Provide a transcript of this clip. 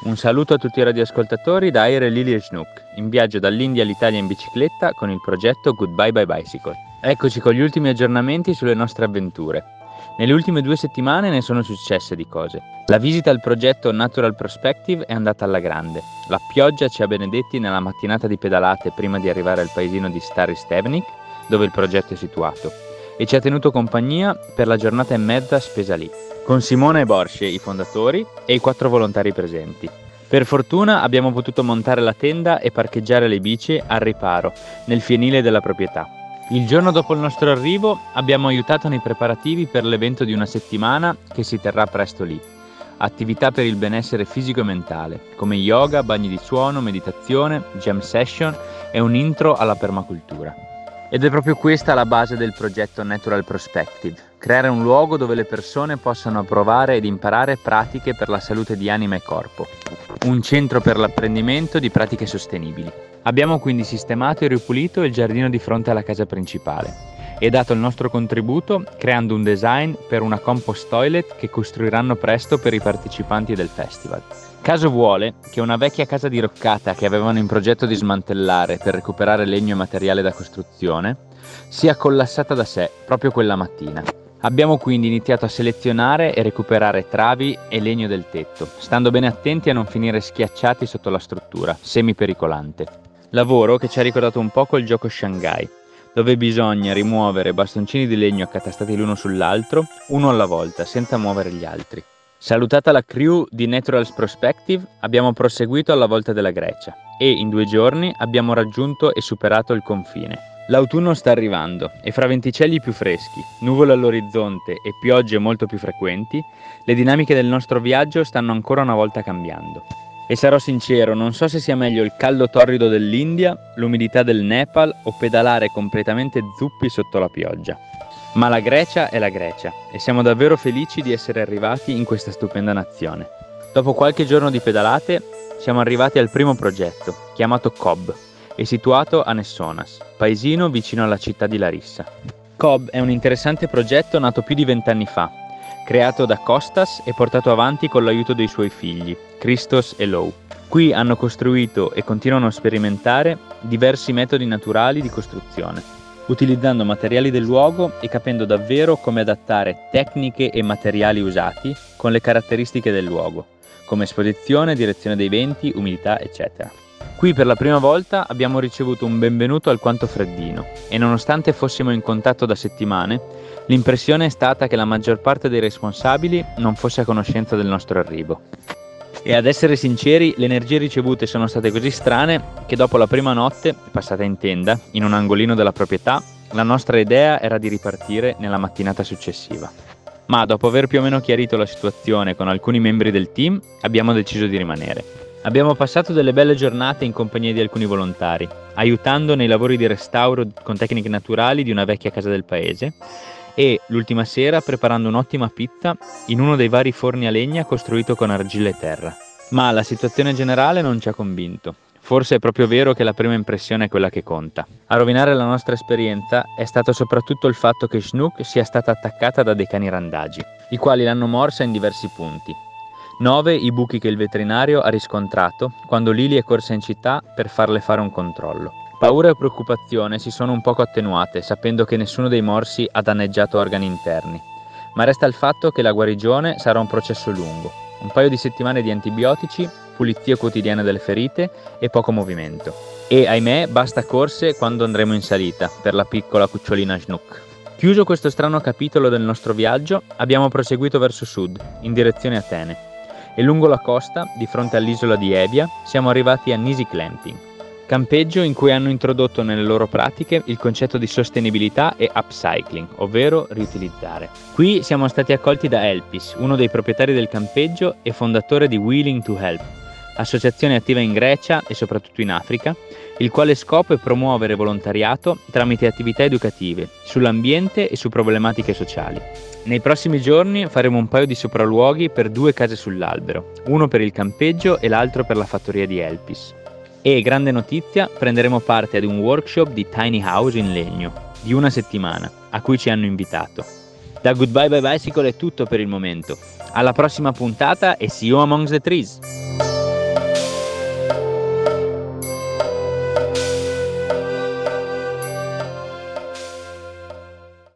Un saluto a tutti i radioascoltatori da Aire, Lily e Snook, in viaggio dall'India all'Italia in bicicletta con il progetto Goodbye by Bicycle. Eccoci con gli ultimi aggiornamenti sulle nostre avventure. Nelle ultime 2 settimane ne sono successe di cose. La visita al progetto Natural Perspective è andata alla grande. La pioggia ci ha benedetti nella mattinata di pedalate prima di arrivare al paesino di Stary Stevnik, dove il progetto è situato, e ci ha tenuto compagnia per la giornata e mezza spesa lì, con Simona e Borsie, i fondatori, e i 4 volontari presenti. Per fortuna abbiamo potuto montare la tenda e parcheggiare le bici al riparo, nel fienile della proprietà. Il giorno dopo il nostro arrivo abbiamo aiutato nei preparativi per l'evento di una settimana che si terrà presto lì. Attività per il benessere fisico e mentale, come yoga, bagni di suono, meditazione, jam session e un intro alla permacultura. Ed è proprio questa la base del progetto Natural Perspective, creare un luogo dove le persone possano provare ed imparare pratiche per la salute di anima e corpo, un centro per l'apprendimento di pratiche sostenibili. Abbiamo quindi sistemato e ripulito il giardino di fronte alla casa principale e dato il nostro contributo creando un design per una compost toilet che costruiranno presto per i partecipanti del festival. Caso vuole che una vecchia casa diroccata che avevano in progetto di smantellare per recuperare legno e materiale da costruzione sia collassata da sé proprio quella mattina. Abbiamo quindi iniziato a selezionare e recuperare travi e legno del tetto, stando bene attenti a non finire schiacciati sotto la struttura, semi-pericolante. Lavoro che ci ha ricordato un po' il gioco Shanghai, dove bisogna rimuovere bastoncini di legno accatastati l'uno sull'altro, uno alla volta, senza muovere gli altri. Salutata la crew di Natural Perspective, abbiamo proseguito alla volta della Grecia e in 2 giorni abbiamo raggiunto e superato il confine. L'autunno sta arrivando e fra venticelli più freschi, nuvole all'orizzonte e piogge molto più frequenti, le dinamiche del nostro viaggio stanno ancora una volta cambiando. E sarò sincero, non so se sia meglio il caldo torrido dell'India, l'umidità del Nepal o pedalare completamente zuppi sotto la pioggia. Ma la Grecia è la Grecia e siamo davvero felici di essere arrivati in questa stupenda nazione. Dopo qualche giorno di pedalate siamo arrivati al primo progetto, chiamato Cobb, e situato a Nessonas, paesino vicino alla città di Larissa. Cobb è un interessante progetto nato più di 20 anni fa, creato da Kostas e portato avanti con l'aiuto dei suoi figli, Christos e Lou. Qui hanno costruito e continuano a sperimentare diversi metodi naturali di costruzione, utilizzando materiali del luogo e capendo davvero come adattare tecniche e materiali usati con le caratteristiche del luogo, come esposizione, direzione dei venti, umidità, eccetera. Qui per la prima volta abbiamo ricevuto un benvenuto alquanto freddino e nonostante fossimo in contatto da settimane, l'impressione è stata che la maggior parte dei responsabili non fosse a conoscenza del nostro arrivo. E ad essere sinceri, le energie ricevute sono state così strane che dopo la prima notte, passata in tenda, in un angolino della proprietà, la nostra idea era di ripartire nella mattinata successiva. Ma dopo aver più o meno chiarito la situazione con alcuni membri del team, abbiamo deciso di rimanere. Abbiamo passato delle belle giornate in compagnia di alcuni volontari, aiutando nei lavori di restauro con tecniche naturali di una vecchia casa del paese e, l'ultima sera, preparando un'ottima pizza in uno dei vari forni a legna costruito con argilla e terra. Ma la situazione generale non ci ha convinto. Forse è proprio vero che la prima impressione è quella che conta. A rovinare la nostra esperienza è stato soprattutto il fatto che Snook sia stata attaccata da dei cani randagi, i quali l'hanno morsa in diversi punti. 9 i buchi che il veterinario ha riscontrato quando Lily è corsa in città per farle fare un controllo. Paura e preoccupazione si sono un poco attenuate, sapendo che nessuno dei morsi ha danneggiato organi interni. Ma resta il fatto che la guarigione sarà un processo lungo. Un paio di settimane di antibiotici, pulizia quotidiana delle ferite e poco movimento. E, ahimè, basta corse quando andremo in salita, per la piccola cucciolina Snook. Chiuso questo strano capitolo del nostro viaggio, abbiamo proseguito verso sud, in direzione Atene. E lungo la costa, di fronte all'isola di Evia, siamo arrivati a Nisi Clamping, campeggio in cui hanno introdotto nelle loro pratiche il concetto di sostenibilità e upcycling, ovvero riutilizzare. Qui siamo stati accolti da Elpis, uno dei proprietari del campeggio e fondatore di Willing to Help, associazione attiva in Grecia e soprattutto in Africa, il quale scopo è promuovere volontariato tramite attività educative sull'ambiente e su problematiche sociali. Nei prossimi giorni faremo un paio di sopralluoghi per 2 case sull'albero, uno per il campeggio e l'altro per la fattoria di Elpis. E, grande notizia, prenderemo parte ad un workshop di tiny house in legno, di 1 settimana, a cui ci hanno invitato. Da Goodbye by Bicycle è tutto per il momento. Alla prossima puntata e see you amongst the trees!